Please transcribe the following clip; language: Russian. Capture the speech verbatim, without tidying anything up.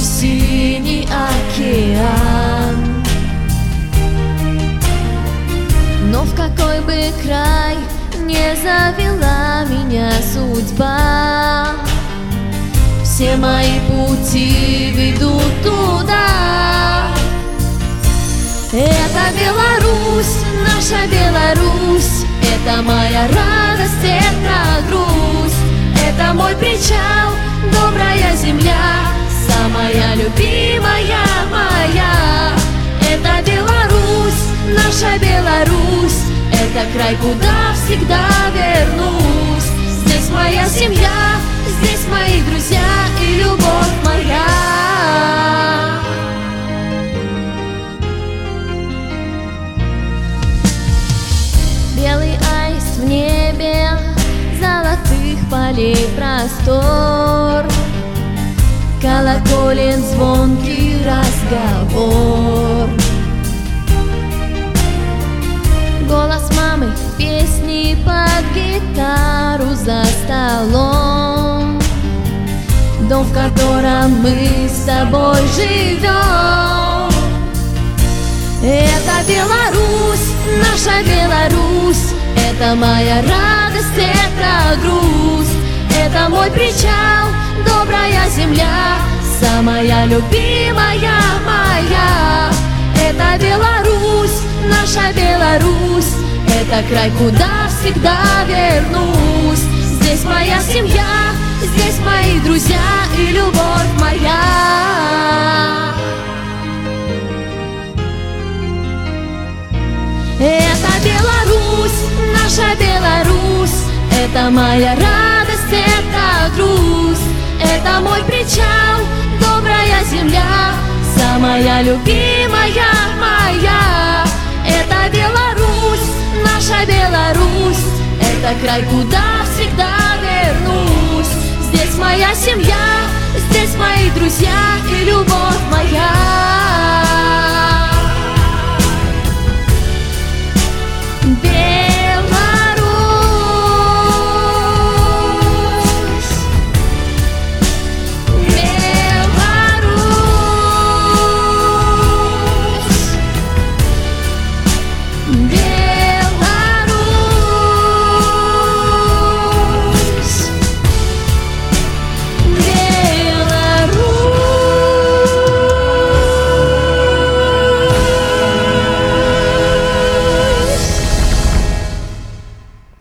синий океан. Но в какой бы край не завела меня судьба, все мои пути ведут туда. Это Беларусь, наша Беларусь, это моя радость, это грусть, это мой причал, добрая земля, самая любимая моя. Это Беларусь, наша Беларусь, это край, куда всегда вернусь. Здесь моя семья, здесь мои друзья и любовь моя. Белый аист в небе, золотых полей простор, колоколен звонкий разговор, голос мамы, песни под гитару за столом, дом, в котором мы с тобой живем. Это Беларусь, наша Беларусь, это моя радость, это грусть, это мой причал, добрая земля, самая любимая моя. Это Беларусь, наша Беларусь, это край, куда всегда вернусь. Здесь моя семья, здесь мои друзья и любовь моя. Это Беларусь, наша Беларусь, это моя радость, это грусть, это мой причал, добрая земля, самая любимая моя. Это Беларусь, наша Беларусь, это край, куда всегда вернусь. Здесь моя семья, здесь мои друзья и любовь моя.